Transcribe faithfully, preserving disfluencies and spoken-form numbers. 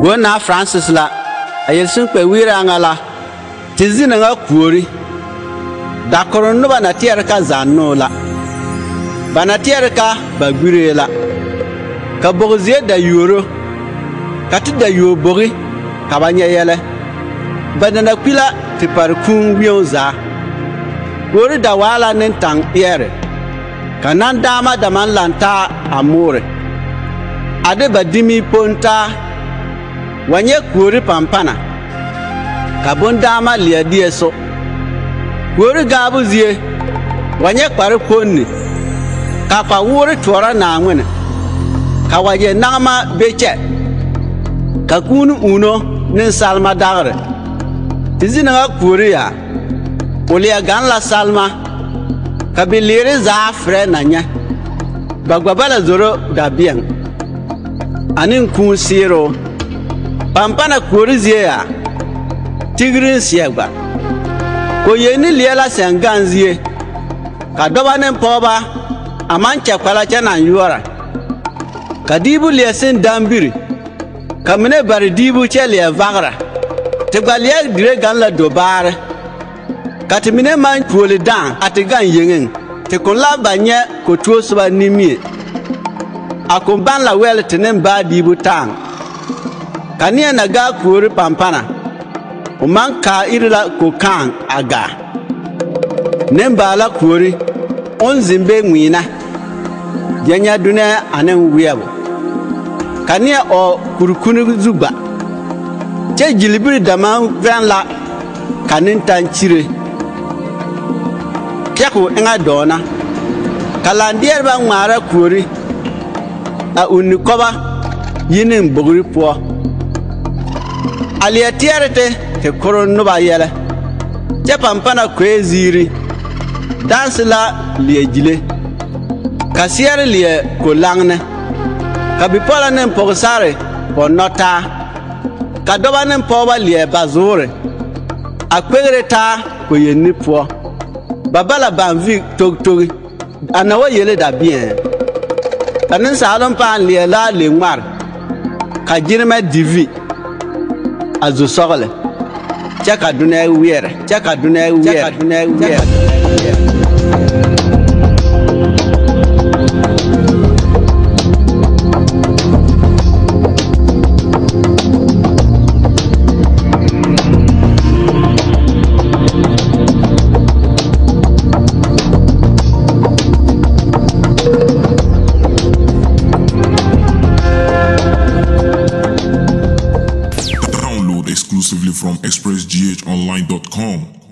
Gona Francis la ayel sun pe wira ngala tizina nga kuori da koron no bana tier ka zanno la bana tier ka bagure la ka bogzie da yoro ka da yobori ka banya yele banana kwila ti parkun wionza wori da wala nen tang yere kanan dama da man lanta amore ade badimi ponta wanye kuori pampana kabon dama liya dieso kuori gabu zie wanye kware konni ka pa wori tora na ngwene ka waje nangma beche ka kunu uno nin salma dagre tizina ga kuori ya ulia gan la salma ka bilire za fre nanya bagwabala zoro da biang anin kun siro pampana kuori zie ya tigrin siegba ko yeni liela senganzie ka doba nen poba amanche kwala chana yuara ka dibu liesin dambiri ka mine bari dibu chelie vagra te gbalie dire gan la dobare ka te mine man kuoli dan ate gan yengen te kon la banye ko tuo soba nimie akon ban la wel tenen ba dibu tang kania na ga kuori pampana o man ka irila ko kan aga nemba la kuori on zimbe ngwina yanya duna anen wiyabo kania o kurukunu zuba che jilibiri dama van la kanin tanchire kyako nga dona kalandier ba ngara kuori a unikoba yinin bogri po aliatierete te koron no ba yele je pampana kweziri dansla liejile kasier lie ko langne kabipola nem pogsare ko nota kadoba nem poba lie bazure akwegre ta ko yenni po babala banvi tog togi anawa yele da bien tanin salon pa lie la le ngmar ka jirma divi azu sogale chaka duna wiere chaka duna wiere chaka duna wiere Exclusively from express g h online dot com.